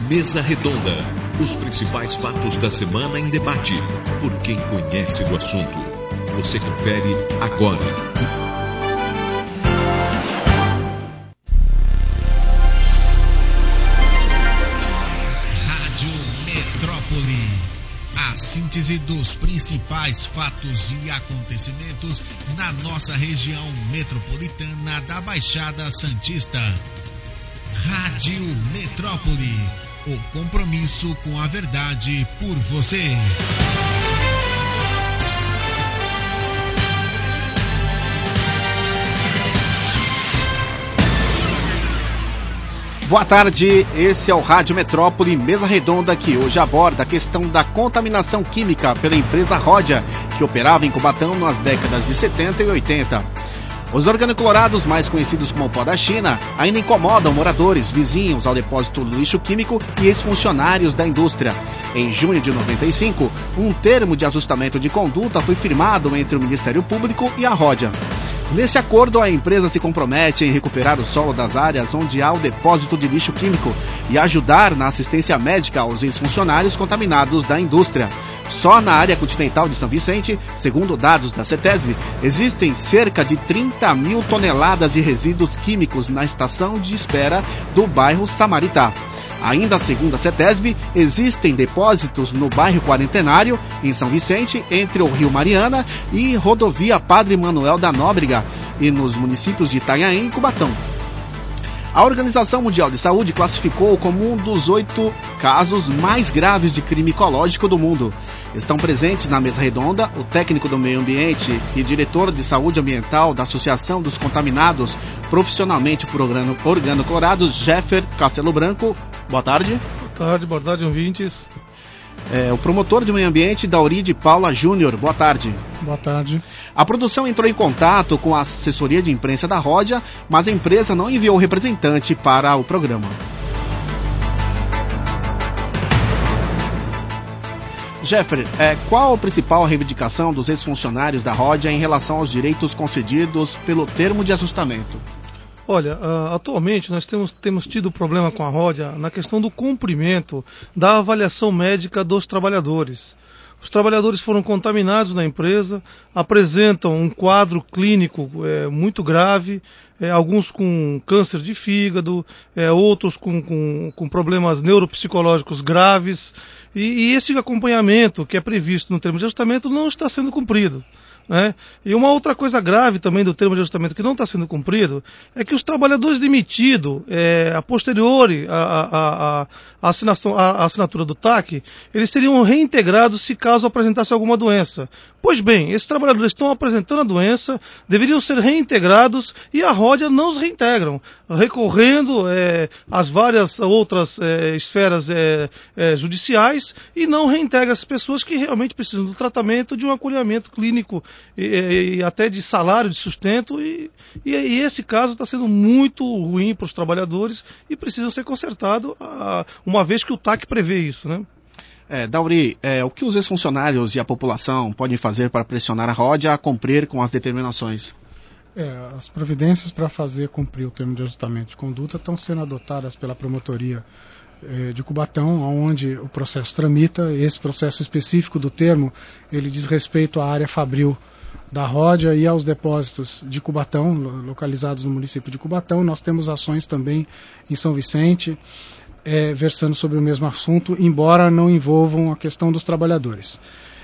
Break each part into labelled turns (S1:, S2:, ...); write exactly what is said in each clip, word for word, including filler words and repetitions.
S1: Mesa Redonda. Os principais fatos da semana em debate, por quem conhece do assunto. Você confere agora.
S2: Rádio Metrópole. A síntese dos principais fatos e acontecimentos na nossa região metropolitana da Baixada Santista. Rádio Metrópole. O compromisso com a verdade por você.
S3: Boa tarde, esse é o Rádio Metrópole Mesa Redonda, que hoje aborda a questão da contaminação química pela empresa Ródia, que operava em Cubatão nas décadas de setenta e oitenta. Os organoclorados, mais conhecidos como pó da China, ainda incomodam moradores, vizinhos ao depósito do lixo químico e ex-funcionários da indústria. Em junho de noventa e cinco, um termo de ajustamento de conduta foi firmado entre o Ministério Público e a Ródia. Nesse acordo, a empresa se compromete em recuperar o solo das áreas onde há o depósito de lixo químico e ajudar na assistência médica aos ex-funcionários contaminados da indústria. Só na área continental de São Vicente, segundo dados da CETESB, existem cerca de trinta mil toneladas de resíduos químicos na estação de espera do bairro Samaritá. Ainda segundo a CETESB, existem depósitos no bairro Quarentenário, em São Vicente, entre o Rio Mariana e rodovia Padre Manuel da Nóbrega, e nos municípios de Itanhaém e Cubatão. A Organização Mundial de Saúde classificou como um dos oito casos mais graves de crime ecológico do mundo. Estão presentes na mesa redonda o técnico do meio ambiente e diretor de saúde ambiental da Associação dos Contaminados profissionalmente por organoclorados, Jeffer Castelo Branco. Boa tarde.
S4: Boa tarde, boa tarde, ouvintes.
S3: É, o promotor de meio ambiente, Dauri de Paula Júnior. Boa tarde.
S4: Boa tarde.
S3: A produção entrou em contato com a assessoria de imprensa da Ródia, mas a empresa não enviou representante para o programa. Jeffer, é, qual a principal reivindicação dos ex-funcionários da Ródia em relação aos direitos concedidos pelo termo de ajustamento?
S4: Olha, uh, atualmente nós temos, temos tido problema com a Ródia na questão do cumprimento da avaliação médica dos trabalhadores. Os trabalhadores foram contaminados na empresa, apresentam um quadro clínico é, muito grave, é, alguns com câncer de fígado, é, outros com, com, com problemas neuropsicológicos graves, e, e esse acompanhamento que é previsto no termo de ajustamento não está sendo cumprido. Né? E uma outra coisa grave também do termo de ajustamento que não está sendo cumprido é que os trabalhadores demitidos, é, a posteriori à assinação, a assinatura do T A C, eles seriam reintegrados se caso apresentasse alguma doença. Pois bem, esses trabalhadores estão apresentando a doença, deveriam ser reintegrados e a Ródia não os reintegram, recorrendo é, às várias outras é, esferas é, é, judiciais e não reintegra as pessoas que realmente precisam do tratamento, de um acolhimento clínico E, e até de salário, de sustento, e, e, e esse caso está sendo muito ruim para os trabalhadores e precisa ser consertado, a, uma vez que o T A C prevê isso, né?
S3: É, Dauri, é, o que os ex-funcionários e a população podem fazer para pressionar a Ródia a cumprir com as determinações?
S5: É, as providências para fazer cumprir o termo de ajustamento de conduta estão sendo adotadas pela promotoria eh, de Cubatão, onde o processo tramita. Esse processo específico do termo, ele diz respeito à área fabril da Ródia e aos depósitos de Cubatão, localizados no município de Cubatão. Nós temos ações também em São Vicente, é, versando sobre o mesmo assunto, embora não envolvam a questão dos trabalhadores.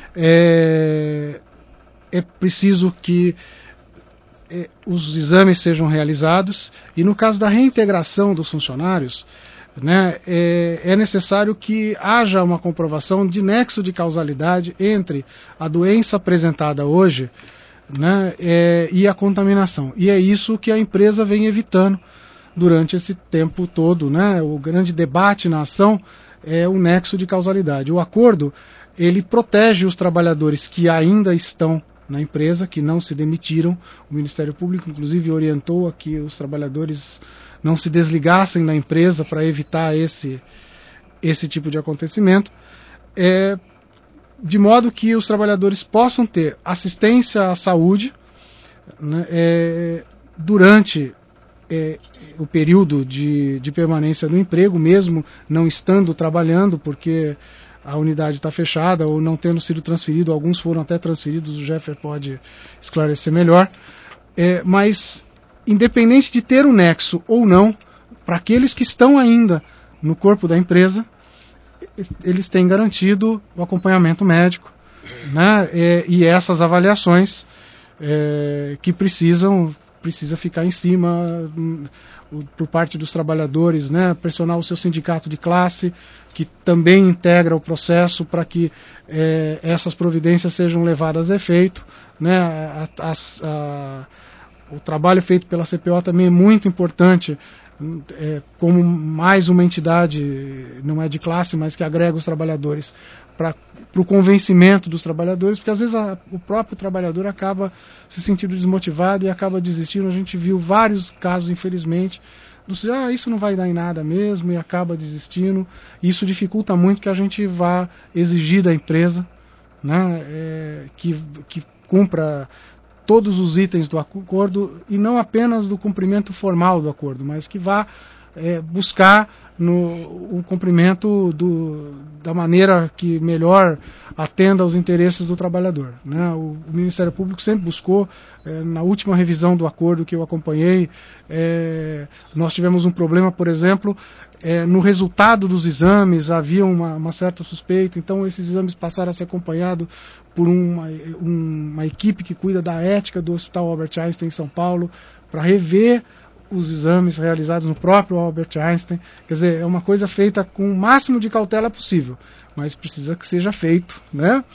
S5: É, é preciso que é, os exames sejam realizados e, no caso da reintegração dos funcionários, né, é, é necessário que haja uma comprovação de nexo de causalidade entre a doença apresentada hoje, né, é, e a contaminação. E é isso que a empresa vem evitando durante esse tempo todo, né? O grande debate na ação é o nexo de causalidade. O acordo, ele protege os trabalhadores que ainda estão na empresa, que não se demitiram. O Ministério Público, inclusive, orientou a que os trabalhadores não se desligassem da empresa para evitar esse, esse tipo de acontecimento, é, de modo que os trabalhadores possam ter assistência à saúde, né, é, durante é, o período de, de permanência no emprego, mesmo não estando trabalhando, porque a unidade está fechada ou não tendo sido transferido, alguns foram até transferidos, o Jeffer pode esclarecer melhor. É, mas, independente de ter um nexo ou não, para aqueles que estão ainda no corpo da empresa, eles têm garantido o acompanhamento médico, né? É, e essas avaliações é, que precisam precisa ficar em cima por parte dos trabalhadores, né? Pressionar o seu sindicato de classe, que também integra o processo para que é, essas providências sejam levadas a efeito, né? A, a, a, o trabalho feito pela C P O também é muito importante, é, como mais uma entidade, não é de classe, mas que agrega os trabalhadores para o convencimento dos trabalhadores, porque às vezes a, o próprio trabalhador acaba se sentindo desmotivado e acaba desistindo. A gente viu vários casos, infelizmente, do ah, isso não vai dar em nada mesmo, e acaba desistindo. Isso dificulta muito que a gente vá exigir da empresa, né, é, que, que cumpra todos os itens do acordo, e não apenas do cumprimento formal do acordo, mas que vá é, buscar no, o cumprimento do, da maneira que melhor atenda aos interesses do trabalhador, né? O, o Ministério Público sempre buscou, é, na última revisão do acordo que eu acompanhei, é, nós tivemos um problema, por exemplo, é, no resultado dos exames havia uma, uma certa suspeita, então esses exames passaram a ser acompanhados por uma, uma equipe que cuida da ética do Hospital Albert Einstein em São Paulo, para rever os exames realizados no próprio Albert Einstein. Quer dizer, é uma coisa feita com o máximo de cautela possível, mas precisa que seja feito, né?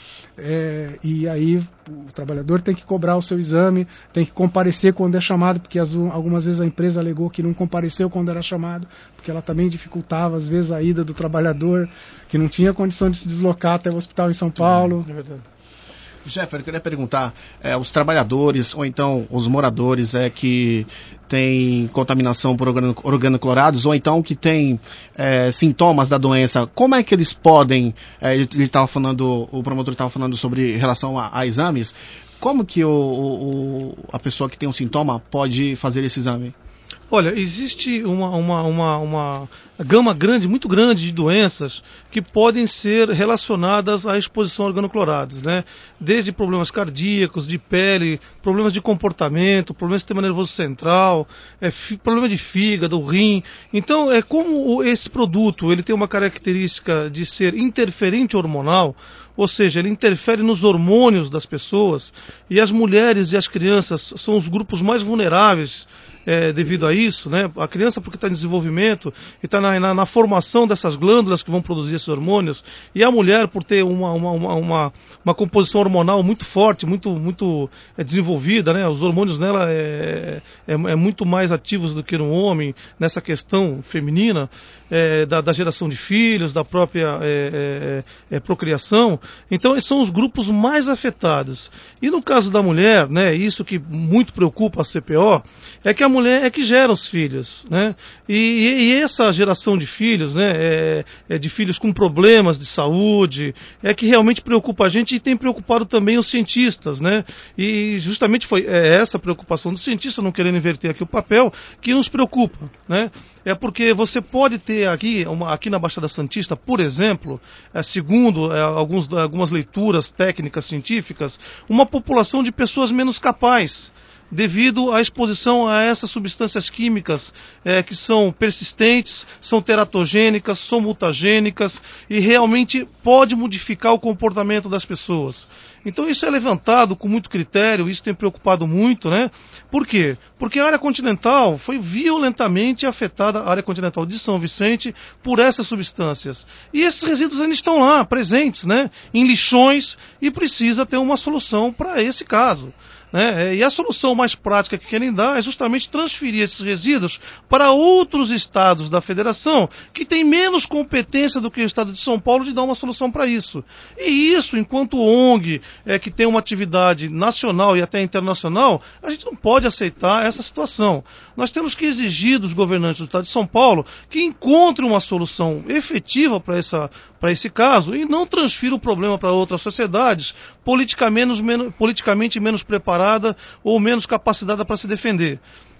S5: É, e aí o trabalhador tem que cobrar o seu exame, tem que comparecer quando é chamado, porque as, algumas vezes a empresa alegou que não compareceu quando era chamado, porque ela também dificultava às vezes a ida do trabalhador, que não tinha condição de se deslocar até o hospital em São Paulo. É verdade.
S3: Jeffer, eu queria perguntar, é, os trabalhadores ou então os moradores é, que têm contaminação por organoclorados ou então que têm é, sintomas da doença, como é que eles podem, é, ele estava falando, o promotor estava falando sobre relação a, a exames, como que o, o, a pessoa que tem um sintoma pode fazer esse exame?
S4: Olha, existe uma, uma, uma, uma gama grande, muito grande de doenças que podem ser relacionadas à exposição a organoclorados, né? Desde problemas cardíacos, de pele, problemas de comportamento, problemas do sistema nervoso central, é, problema de fígado, rim. Então, é como esse produto ele tem uma característica de ser interferente hormonal, ou seja, ele interfere nos hormônios das pessoas, e as mulheres e as crianças são os grupos mais vulneráveis É, devido a isso, né? A criança porque está em desenvolvimento e está na, na, na formação dessas glândulas que vão produzir esses hormônios, e a mulher por ter uma, uma, uma, uma, uma composição hormonal muito forte, muito, muito é, desenvolvida, né? Os hormônios nela é, é, é muito mais ativos do que no homem, nessa questão feminina, é, da, da geração de filhos, da própria é, é, é, procriação. Então esses são os grupos mais afetados. E no caso da mulher, né, isso que muito preocupa a C P O, é que a mulher é que gera os filhos, né? E, e, e essa geração de filhos, né, é, é de filhos com problemas de saúde, é que realmente preocupa a gente e tem preocupado também os cientistas, né? E justamente foi é essa preocupação do cientista, não querendo inverter aqui o papel, que nos preocupa, né? É porque você pode ter aqui, uma, aqui na Baixada Santista, por exemplo, é, segundo é, alguns, algumas leituras técnicas científicas, uma população de pessoas menos capazes, devido à exposição a essas substâncias químicas é, que são persistentes, são teratogênicas, são mutagênicas e realmente pode modificar o comportamento das pessoas. Então isso é levantado com muito critério, isso tem preocupado muito, né? Por quê? Porque a área continental foi violentamente afetada, a área continental de São Vicente, por essas substâncias. E esses resíduos ainda estão lá, presentes, né? Em lixões, e precisa ter uma solução para esse caso, né? E a solução mais prática que querem dar é justamente transferir esses resíduos para outros estados da federação que têm menos competência do que o estado de São Paulo de dar uma solução para isso. E isso, enquanto O N G, é, que tem uma atividade nacional e até internacional, a gente não pode aceitar essa situação. Nós temos que exigir dos governantes do estado de São Paulo que encontrem uma solução efetiva para essa, para esse caso e não transfiram o problema para outras sociedades politicamente menos, politicamente menos preparadas ou menos capacitada para se defender.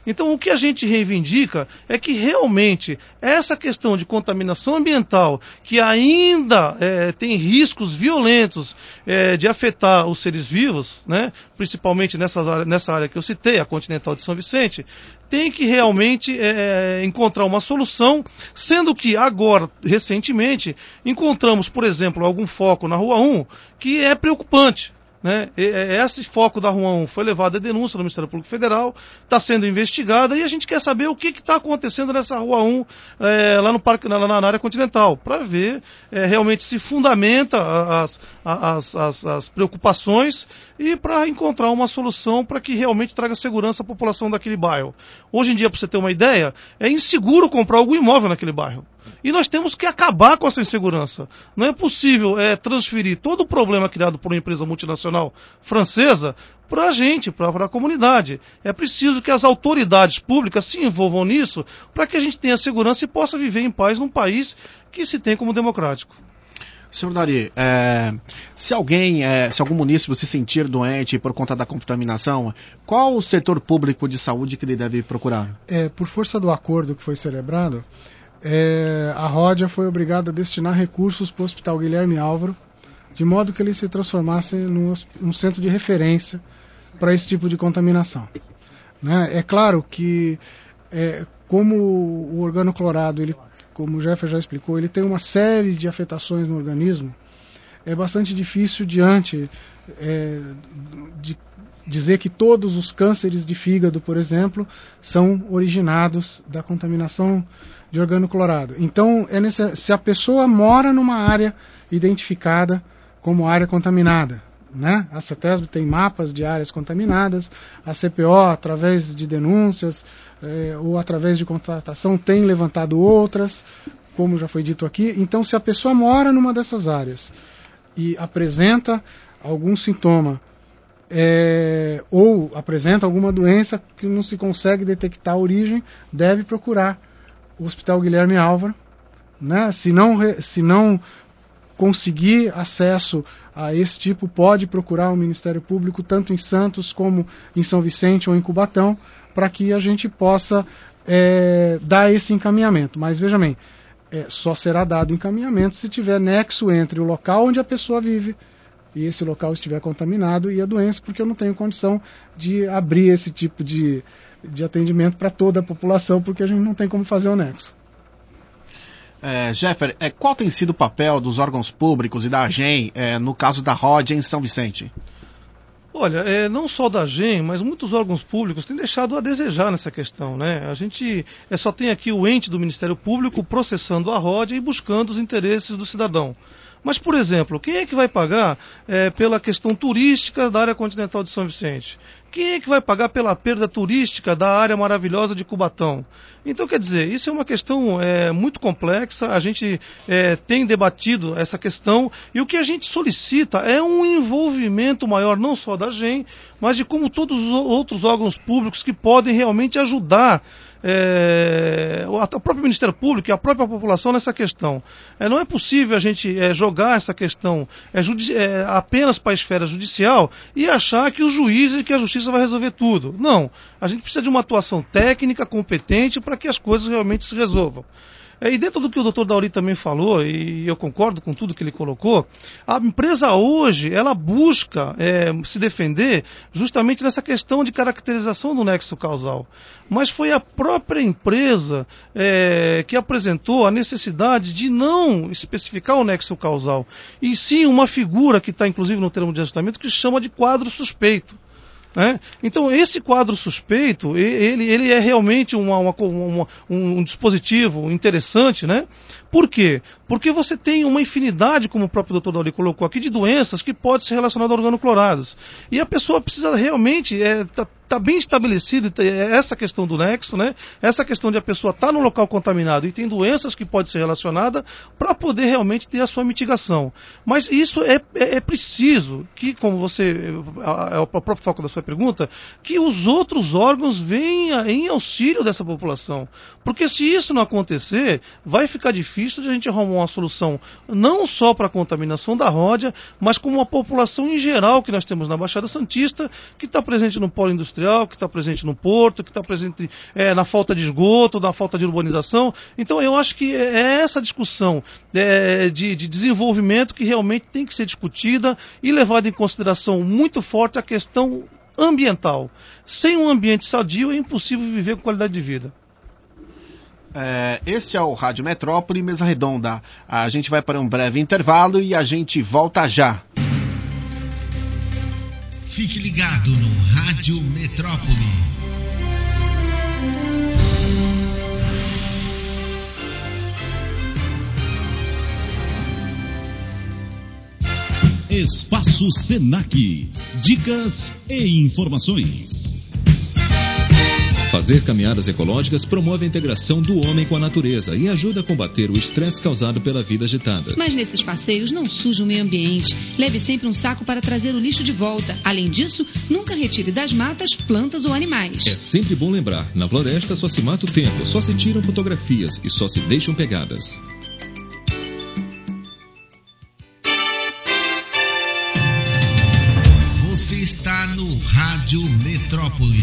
S4: Então, o que a gente reivindica é que realmente essa questão de contaminação ambiental, que ainda é, tem riscos violentos é, de afetar os seres vivos, né, principalmente nessa, nessa área que eu citei, a Continental de São Vicente, tem que realmente é, encontrar uma solução, sendo que agora, recentemente, encontramos, por exemplo, algum foco na Rua um que é preocupante. Né? Esse foco da Rua um foi levado à denúncia no Ministério Público Federal, está sendo investigada e a gente quer saber o que está acontecendo nessa Rua um, é, lá no parque, na, na área continental, para ver é, realmente se fundamenta as, as, as, as preocupações e para encontrar uma solução para que realmente traga segurança à população daquele bairro. Hoje em dia, para você ter uma ideia, é inseguro comprar algum imóvel naquele bairro. E nós temos que acabar com essa insegurança. Não é possível é, transferir todo o problema criado por uma empresa multinacional francesa para a gente, para a comunidade. É preciso que as autoridades públicas se envolvam nisso para que a gente tenha segurança e possa viver em paz num país que se tem como democrático.
S3: Senhor Dari, é, se alguém, é, se algum munícipe se sentir doente por conta da contaminação, qual o setor público de saúde que ele deve procurar?
S5: É, por força do acordo que foi celebrado, É, a Ródia foi obrigada a destinar recursos para o Hospital Guilherme Álvaro, de modo que ele se transformasse num, num centro de referência para esse tipo de contaminação. Né? É claro que, é, como o organoclorado, ele, como o Jeffer já explicou, ele tem uma série de afetações no organismo, é bastante difícil diante é, de dizer que todos os cânceres de fígado, por exemplo, são originados da contaminação de organoclorado. Então, é necess... se a pessoa mora numa área identificada como área contaminada, né? A CETESB tem mapas de áreas contaminadas, a C P O, através de denúncias eh, ou através de contratação, tem levantado outras, como já foi dito aqui. Então, se a pessoa mora numa dessas áreas e apresenta algum sintoma É, ou apresenta alguma doença que não se consegue detectar a origem, deve procurar o Hospital Guilherme Álvaro, né? Se não, se não conseguir acesso a esse tipo, pode procurar o Ministério Público, tanto em Santos como em São Vicente ou em Cubatão, para que a gente possa é, dar esse encaminhamento. Mas veja bem, é, só será dado encaminhamento se tiver nexo entre o local onde a pessoa vive e esse local estiver contaminado e a doença, porque eu não tenho condição de abrir esse tipo de, de atendimento para toda a população, porque a gente não tem como fazer o nexo.
S3: É, Jeffer, é, qual tem sido o papel dos órgãos públicos e da AGEM é, no caso da Ródia em São Vicente?
S4: Olha, é, não só da AGEM, mas muitos órgãos públicos têm deixado a desejar nessa questão, né? A gente é, só tem aqui o ente do Ministério Público processando a Ródia e buscando os interesses do cidadão. Mas, por exemplo, quem é que vai pagar é, pela questão turística da área continental de São Vicente? Quem é que vai pagar pela perda turística da área maravilhosa de Cubatão? Então, quer dizer, isso é uma questão é, muito complexa, a gente é, tem debatido essa questão e o que a gente solicita é um envolvimento maior, não só da AGEM, mas de como todos os outros órgãos públicos que podem realmente ajudar É, o próprio Ministério Público e a própria população nessa questão. É, não é possível a gente é, jogar essa questão é, judi- é, apenas para a esfera judicial e achar que os juízes e que a justiça vai resolver tudo. Não. A gente precisa de uma atuação técnica, competente, para que as coisas realmente se resolvam. É, e dentro do que o doutor Dauri também falou, e eu concordo com tudo que ele colocou, a empresa hoje, ela busca é, se defender justamente nessa questão de caracterização do nexo causal. Mas foi a própria empresa é, que apresentou a necessidade de não especificar o nexo causal, e sim uma figura que está inclusive no termo de ajustamento que se chama de quadro suspeito. É? Então esse quadro suspeito, ele, ele é realmente uma, uma, uma, um dispositivo interessante, né? Por quê? Porque você tem uma infinidade, como o próprio doutor Dauri colocou aqui, de doenças que podem ser relacionadas a organoclorados. E a pessoa precisa realmente, é, tá, tá bem estabelecido essa questão do nexo, né? Essa questão de a pessoa estar tá no local contaminado e tem doenças que podem ser relacionadas para poder realmente ter a sua mitigação. Mas isso é, é, é preciso que, como você, é o próprio foco da sua pergunta, que os outros órgãos venham em auxílio dessa população. Porque se isso não acontecer, vai ficar difícil de a gente arrumar uma solução não só para a contaminação da Ródia, mas como a população em geral que nós temos na Baixada Santista, que está presente no polo industrial industrial, que está presente no porto, que está presente é, na falta de esgoto, na falta de urbanização. Então eu acho que é essa discussão é, de, de desenvolvimento que realmente tem que ser discutida e levada em consideração muito forte a questão ambiental. Sem um ambiente sadio é impossível viver com qualidade de vida.
S3: É, este é o Rádio Metrópole, mesa redonda. A gente vai para um breve intervalo e a gente volta já.
S2: Fique ligado no Rádio Metrópole.
S6: Espaço Senac. Dicas e informações.
S1: Fazer caminhadas ecológicas promove a integração do homem com a natureza e ajuda a combater o estresse causado pela vida agitada.
S7: Mas nesses passeios não suje o meio ambiente. Leve sempre um saco para trazer o lixo de volta. Além disso, nunca retire das matas plantas ou animais.
S1: É sempre bom lembrar, na floresta só se mata o tempo, só se tiram fotografias e só se deixam pegadas.
S2: Você está no Rádio Metrópole.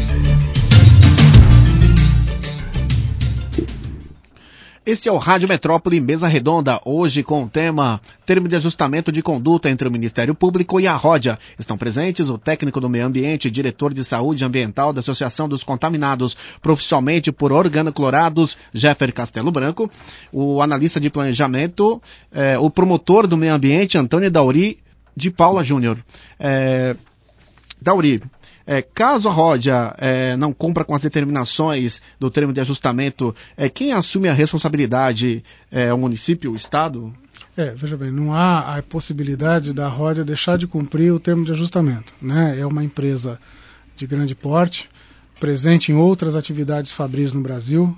S3: Este é o Rádio Metrópole, mesa redonda, hoje com o tema Termo de Ajustamento de Conduta entre o Ministério Público e a Ródia. Estão presentes o técnico do meio ambiente, diretor de saúde ambiental da Associação dos Contaminados Profissionalmente por Organoclorados, Jeffer Castelo Branco, o analista de planejamento, eh, o promotor do meio ambiente, Antônio Dauri de Paula Júnior. Eh, Dauri, É, caso a Ródia é, não cumpra com as determinações do termo de ajustamento, é, quem assume a responsabilidade? É o município, o Estado?
S5: É, veja bem, não há a possibilidade da Ródia deixar de cumprir o termo de ajustamento, né? É uma empresa de grande porte, presente em outras atividades fabris no Brasil,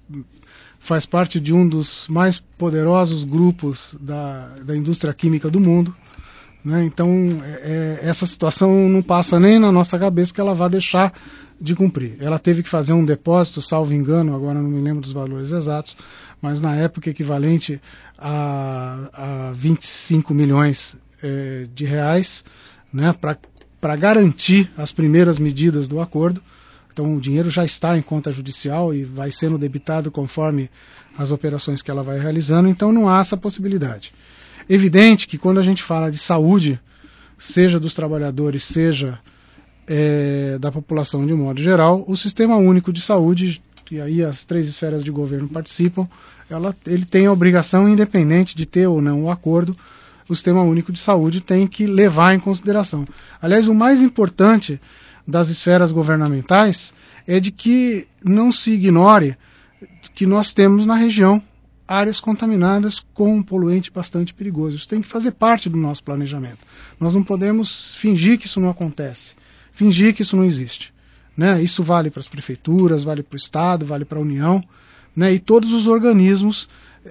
S5: faz parte de um dos mais poderosos grupos da, da indústria química do mundo. Né? Então, é, essa situação não passa nem na nossa cabeça que ela vai deixar de cumprir. Ela teve que fazer um depósito, salvo engano, agora não me lembro dos valores exatos, mas na época equivalente a, a vinte e cinco milhões é, de reais, né, para garantir as primeiras medidas do acordo. Então, o dinheiro já está em conta judicial e vai sendo debitado conforme as operações que ela vai realizando, então não há essa possibilidade. Evidente que quando a gente fala de saúde, seja dos trabalhadores, seja é, da população de um modo geral, o Sistema Único de Saúde, e aí as três esferas de governo participam, ela, ele tem a obrigação, independente de ter ou não o acordo, o Sistema Único de Saúde tem que levar em consideração. Aliás, o mais importante das esferas governamentais é de que não se ignore que nós temos na região áreas contaminadas com um poluente bastante perigoso. Isso tem que fazer parte do nosso planejamento. Nós não podemos fingir que isso não acontece, fingir que isso não existe. Né? Isso vale para as prefeituras, vale para o Estado, vale para a União, né? E todos os organismos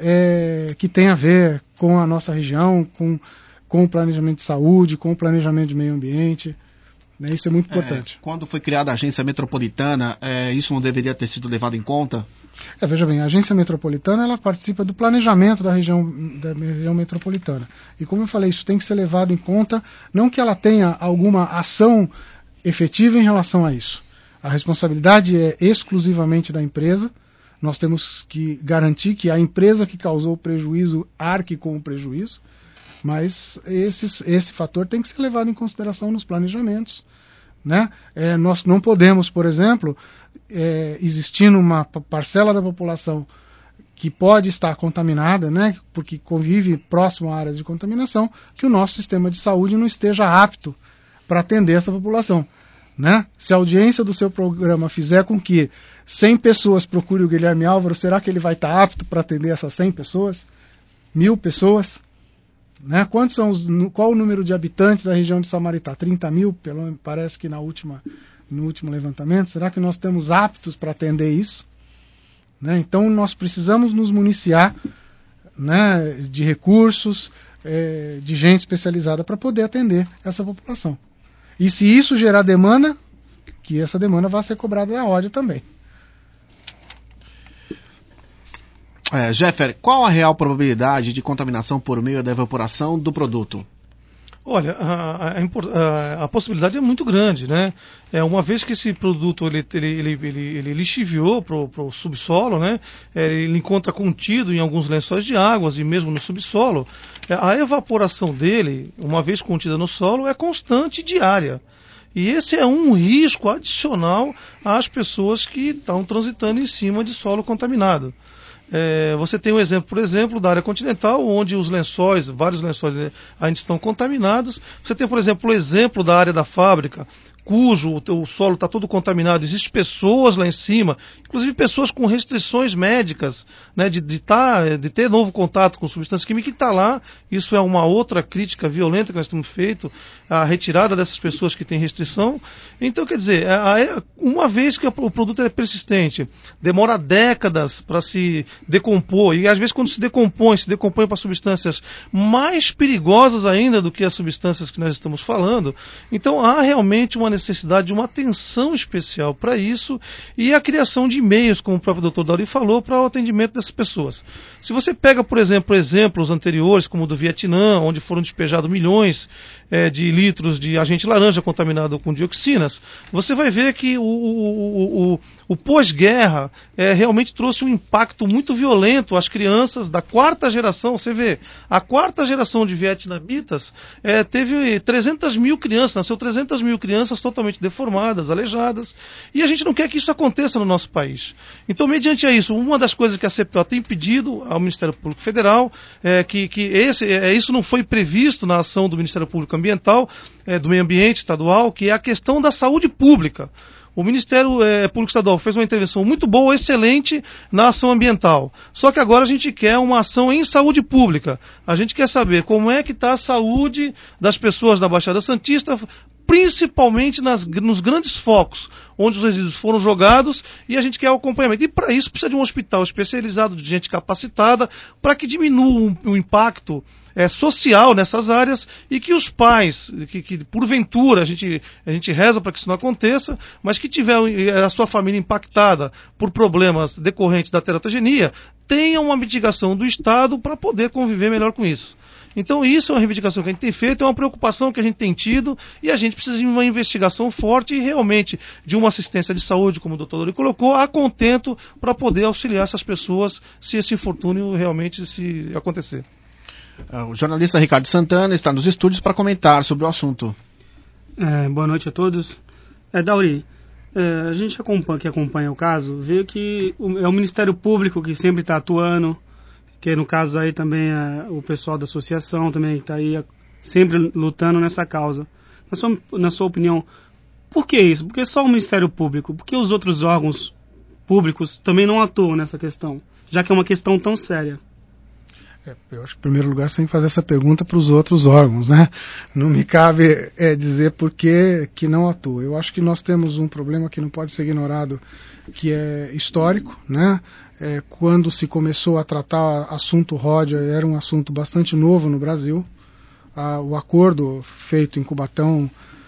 S5: é, que têm a ver com a nossa região, com, com o planejamento de saúde, com o planejamento de meio ambiente. Né? Isso é muito importante.
S3: É, quando foi criada a agência metropolitana, é, isso não deveria ter sido levado em conta?
S5: É, veja bem, a agência metropolitana ela participa do planejamento da região, da região metropolitana. E como eu falei, isso tem que ser levado em conta, não que ela tenha alguma ação efetiva em relação a isso. A responsabilidade é exclusivamente da empresa. Nós temos que garantir que a empresa que causou o prejuízo arque com o prejuízo, mas esse, esse fator tem que ser levado em consideração nos planejamentos. Né? É, nós não podemos, por exemplo, é, existindo uma parcela da população que pode estar contaminada, né, porque convive próximo a áreas de contaminação, que o nosso sistema de saúde não esteja apto para atender essa população. Né? Se a audiência do seu programa fizer com que cem pessoas procurem o Guilherme Álvaro, será que ele vai estar apto para atender essas cem pessoas? Mil pessoas? Né? Quantos são os, qual o número de habitantes da região de Samaritá? trinta mil, pelo, parece que na última, no último levantamento. Será que nós estamos aptos para atender isso? Né? Então nós precisamos nos municiar, né, de recursos, é, de gente especializada para poder atender essa população. E se isso gerar demanda, que essa demanda vai ser cobrada da Ródia também.
S3: É, Jeffer, qual a real probabilidade de contaminação por meio da evaporação do produto?
S4: Olha, a, a, a, a possibilidade é muito grande, né? É, uma vez que esse produto ele, ele, ele, ele, ele lixiviou para o subsolo, né? É, ele encontra contido em alguns lençóis de águas e mesmo no subsolo, é, a evaporação dele, uma vez contida no solo, é constante e diária. E esse é um risco adicional às pessoas que estão transitando em cima de solo contaminado. É, você tem um exemplo, por exemplo, da área continental, onde os lençóis, vários lençóis ainda estão contaminados. Você tem, por exemplo, o exemplo da área da fábrica, cujo o solo está todo contaminado, existem pessoas lá em cima, inclusive pessoas com restrições médicas, né, de, de, tá, de ter novo contato com substância química, que está lá. Isso é uma outra crítica violenta que nós temos feito, a retirada dessas pessoas que têm restrição. Então, quer dizer, uma vez que o produto é persistente, demora décadas para se decompor, e às vezes quando se decompõe, se decompõe para substâncias mais perigosas ainda do que as substâncias que nós estamos falando. Então há realmente uma necessidade de uma atenção especial para isso e a criação de meios, como o próprio doutor Dauri falou, para o atendimento dessas pessoas. Se você pega, por exemplo, exemplos anteriores, como o do Vietnã, onde foram despejados milhões é, de litros de agente laranja contaminado com dioxinas, você vai ver que o, o, o, o pós-guerra é, realmente trouxe um impacto muito violento às crianças da quarta geração. Você vê, a quarta geração de vietnamitas é, teve trezentas mil crianças, nasceu trezentas mil crianças totalmente deformadas, aleijadas, e a gente não quer que isso aconteça no nosso país. Então, mediante a isso, uma das coisas que a C P O tem pedido ao Ministério Público Federal é que, que esse, é, isso não foi previsto na ação do Ministério Público Ambiental, é, do Meio Ambiente Estadual, que é a questão da saúde pública. O Ministério é, Público Estadual fez uma intervenção muito boa, excelente na ação ambiental. Só que agora a gente quer uma ação em saúde pública. A gente quer saber como é que está a saúde das pessoas da Baixada Santista, principalmente nas, nos grandes focos, onde os resíduos foram jogados, e a gente quer o acompanhamento. E para isso precisa de um hospital especializado, de gente capacitada, para que diminua o, o impacto é, social nessas áreas e que os pais, que, que porventura a gente, a gente reza para que isso não aconteça, mas que tiver a sua família impactada por problemas decorrentes da teratogenia, tenha uma mitigação do Estado para poder conviver melhor com isso. Então isso é uma reivindicação que a gente tem feito, é uma preocupação que a gente tem tido, e a gente precisa de uma investigação forte e realmente de uma assistência de saúde, como o doutor Dori colocou, a contento para poder auxiliar essas pessoas se esse infortúnio realmente se acontecer.
S3: O jornalista Ricardo Santana está nos estúdios para comentar sobre o assunto.
S8: É, boa noite a todos. É, Dauri, é, a gente acompanha, que acompanha o caso, vê que o, é o Ministério Público que sempre está atuando, que no caso aí também é o pessoal da associação também está aí sempre lutando nessa causa. Na sua, na sua opinião, por que isso? Por que só o Ministério Público? Por que os outros órgãos públicos também não atuam nessa questão, já que é uma questão tão séria?
S5: É, eu acho que, em primeiro lugar, você tem que fazer essa pergunta para os outros órgãos, né? Não me cabe é, dizer por que, que não atua. Eu acho que nós temos um problema que não pode ser ignorado, que é histórico, né? É, quando se começou a tratar assunto Ródia, era um assunto bastante novo no Brasil. Ah, o acordo feito em Cubatão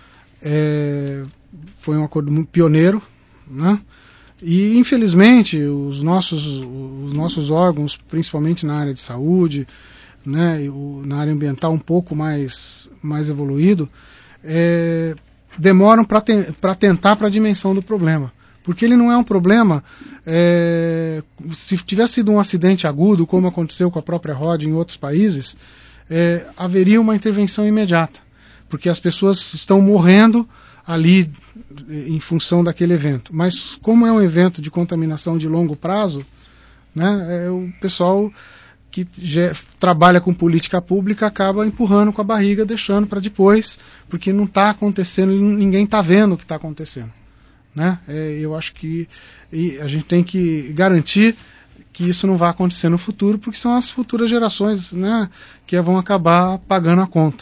S5: é, foi um acordo pioneiro, né? E, infelizmente, os nossos, os nossos órgãos, principalmente na área de saúde, né, e o, na área ambiental um pouco mais, mais evoluído, é, demoram para te, para tentar para a dimensão do problema. Porque ele não é um problema, é, se tivesse sido um acidente agudo, como aconteceu com a própria Ródia em outros países, é, haveria uma intervenção imediata. Porque as pessoas estão morrendo ali em função daquele evento. Mas como é um evento de contaminação de longo prazo, né, é, o pessoal que já trabalha com política pública acaba empurrando com a barriga, deixando para depois, porque não está acontecendo, ninguém está vendo o que está acontecendo. Né? É, eu acho que a gente tem que garantir que isso não vai acontecer no futuro, porque são as futuras gerações, né, que vão acabar pagando a conta.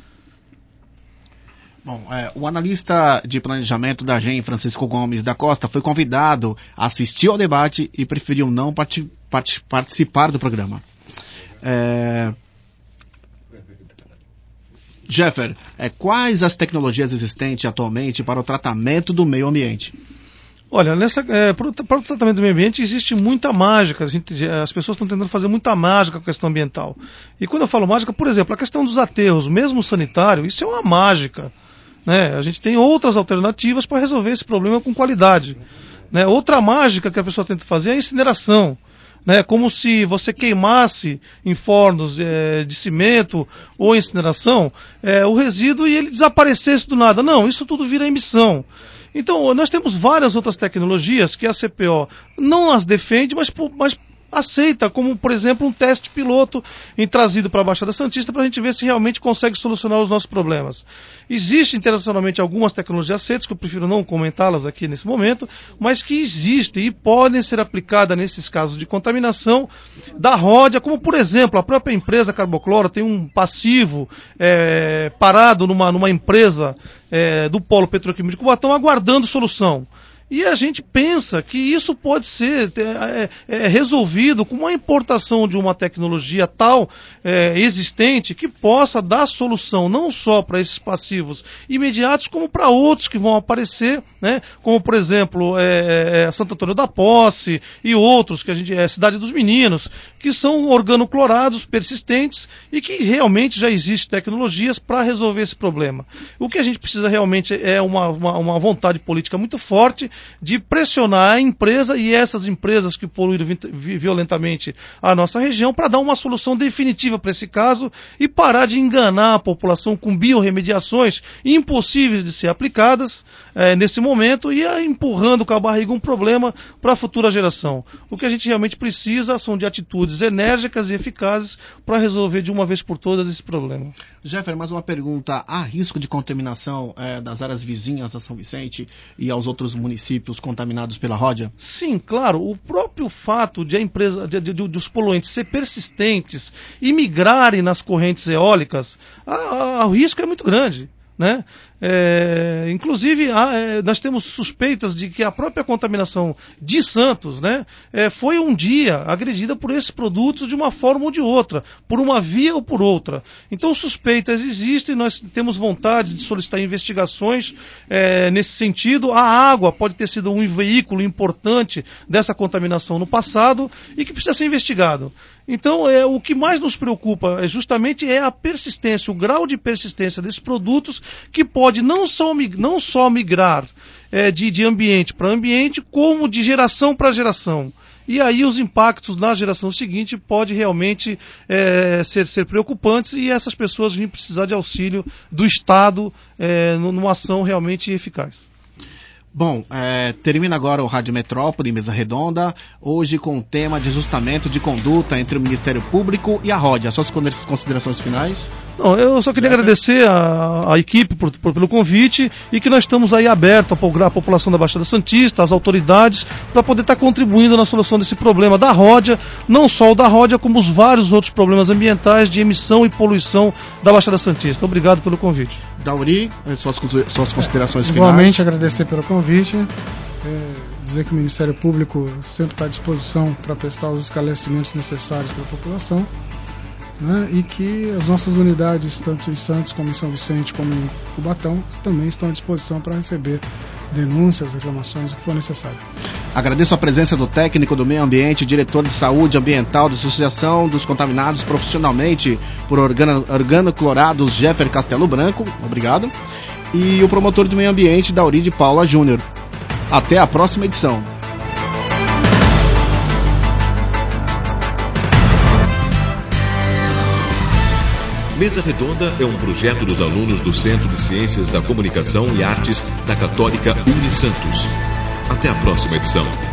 S3: Bom, é, o analista de planejamento da G E M, Francisco Gomes da Costa, foi convidado a assistir ao debate e preferiu não part- part- participar do programa. É... Jeffer, é, quais as tecnologias existentes atualmente para o tratamento do meio ambiente?
S4: Olha, nessa, é, para, o, para o tratamento do meio ambiente existe muita mágica, a gente, as pessoas estão tentando fazer muita mágica com a questão ambiental. E quando eu falo mágica, por exemplo, a questão dos aterros, mesmo sanitário, isso é uma mágica. Né? A gente tem outras alternativas para resolver esse problema com qualidade. Né? Outra mágica que a pessoa tenta fazer é a incineração. Né, como se você queimasse em fornos é, de cimento ou incineração é, o resíduo e ele desaparecesse do nada. Não, isso tudo vira emissão. Então, nós temos várias outras tecnologias que a C P O não as defende, mas, mas aceita, como, por exemplo, um teste piloto em trazido para a Baixada Santista para a gente ver se realmente consegue solucionar os nossos problemas. Existem internacionalmente algumas tecnologias aceitas, que eu prefiro não comentá-las aqui nesse momento, mas que existem e podem ser aplicadas nesses casos de contaminação da ródia, como, por exemplo, a própria empresa Carbocloro tem um passivo é, parado numa, numa empresa é, do Polo Petroquímico de Cubatão aguardando solução. E a gente pensa que isso pode ser é, é, resolvido com uma importação de uma tecnologia tal é, existente que possa dar solução não só para esses passivos imediatos, como para outros que vão aparecer, né? Como, por exemplo, é, é, Santo Antônio da Posse e outros, que a gente é Cidade dos Meninos, que são organoclorados persistentes e que realmente já existem tecnologias para resolver esse problema. O que a gente precisa realmente é uma, uma, uma vontade política muito forte de pressionar a empresa e essas empresas que poluíram violentamente a nossa região para dar uma solução definitiva para esse caso e parar de enganar a população com biorremediações impossíveis de ser aplicadas é, nesse momento e empurrando com a barriga um problema para a futura geração. O que a gente realmente precisa são de atitudes enérgicas e eficazes para resolver de uma vez por todas esse problema.
S3: Jeffer, mais uma pergunta. Há risco de contaminação é, das áreas vizinhas a São Vicente e aos outros municípios contaminados pela ródia?
S4: Sim, claro. O próprio fato de a empresa, de, de, de, dos poluentes ser persistentes e migrarem nas correntes eólicas, a, a, o risco é muito grande. Né? É, inclusive há, é, nós temos suspeitas de que a própria contaminação de Santos, né, é, foi um dia agredida por esses produtos de uma forma ou de outra, por uma via ou por outra. Então suspeitas existem, nós temos vontade de solicitar investigações é, nesse sentido. A água pode ter sido um veículo importante dessa contaminação no passado e que precisa ser investigado. Então é, o que mais nos preocupa é justamente é a persistência, o grau de persistência desses produtos que pode não só, não só migrar é, de, de ambiente para ambiente, como de geração para geração. E aí os impactos na geração seguinte podem realmente é, ser, ser preocupantes e essas pessoas vêm precisar de auxílio do Estado é, numa ação realmente eficaz.
S3: Bom, é, termina agora o Rádio Metrópole, mesa redonda, hoje com o tema de ajustamento de conduta entre o Ministério Público e a Ródia. Suas considerações finais?
S4: Não, eu só queria agradecer a, a equipe por, por, pelo convite e que nós estamos aí abertos a, a população da Baixada Santista, as autoridades, para poder estar contribuindo na solução desse problema da ródia, não só o da ródia, como os vários outros problemas ambientais de emissão e poluição da Baixada Santista. Obrigado pelo convite.
S3: Dauri, suas, suas considerações
S5: é,
S3: finais.
S5: Igualmente agradecer pelo convite, é, dizer que o Ministério Público sempre está à disposição para prestar os esclarecimentos necessários para a população. Né, e que as nossas unidades, tanto em Santos como em São Vicente, como em Cubatão, também estão à disposição para receber denúncias, reclamações, o que for necessário.
S3: Agradeço a presença do técnico do meio ambiente, diretor de saúde ambiental da Associação dos Contaminados Profissionalmente por organo, Organoclorados, Jeffer Castelo Branco, obrigado, e o promotor do meio ambiente, Dauri de Paula Júnior. Até a próxima edição.
S1: Mesa Redonda é um projeto dos alunos do Centro de Ciências da Comunicação e Artes da Católica Unisantos. Até a próxima edição.